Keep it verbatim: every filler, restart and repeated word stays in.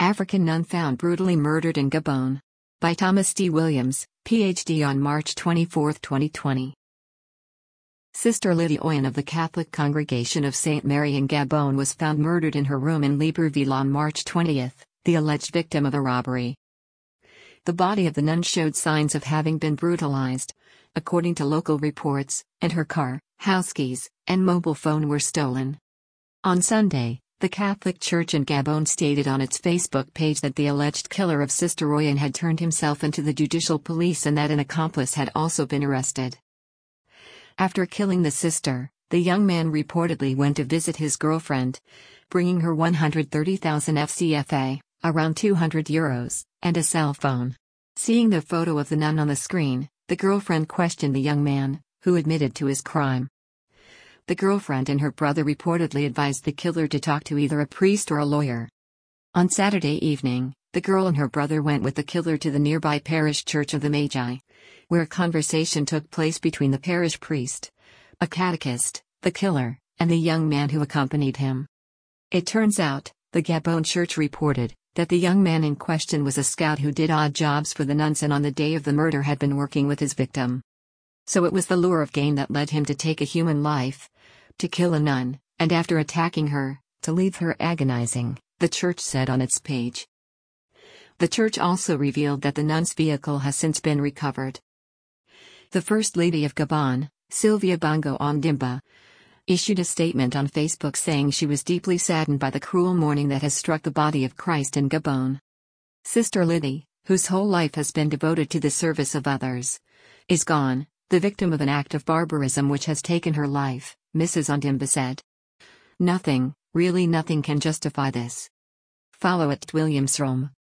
African nun found brutally murdered in Gabon. By Thomas D. Williams, P H D on March twenty-fourth, twenty twenty. Sister Lydia Oyen of the Catholic Congregation of Saint Mary in Gabon was found murdered in her room in Libreville on March twentieth, the alleged victim of a robbery. The body of the nun showed signs of having been brutalized, according to local reports, and her car, house keys, and mobile phone were stolen. On Sunday, the Catholic Church in Gabon stated on its Facebook page that the alleged killer of Sister Oyen had turned himself into the judicial police and that an accomplice had also been arrested. After killing the sister, the young man reportedly went to visit his girlfriend, bringing her one hundred thirty thousand F C F A, around two hundred euros, and a cell phone. Seeing the photo of the nun on the screen, the girlfriend questioned the young man, who admitted to his crime. The girlfriend and her brother reportedly advised the killer to talk to either a priest or a lawyer. On Saturday evening, the girl and her brother went with the killer to the nearby parish church of the Magi, where a conversation took place between the parish priest, a catechist, the killer, and the young man who accompanied him. It turns out, the Gabon church reported, that the young man in question was a scout who did odd jobs for the nuns and on the day of the murder had been working with his victim. So it was the lure of gain that led him to take a human life, to kill a nun, and after attacking her, to leave her agonizing, the church said on its page. The church also revealed that the nun's vehicle has since been recovered. The First Lady of Gabon, Sylvia Bongo Ondimba, issued a statement on Facebook saying she was deeply saddened by the cruel mourning that has struck the body of Christ in Gabon. Sister Lydia, whose whole life has been devoted to the service of others, is gone, the victim of an act of barbarism which has taken her life, Missus Ondimba said. Nothing, really nothing can justify this. Follow at Williams Rome.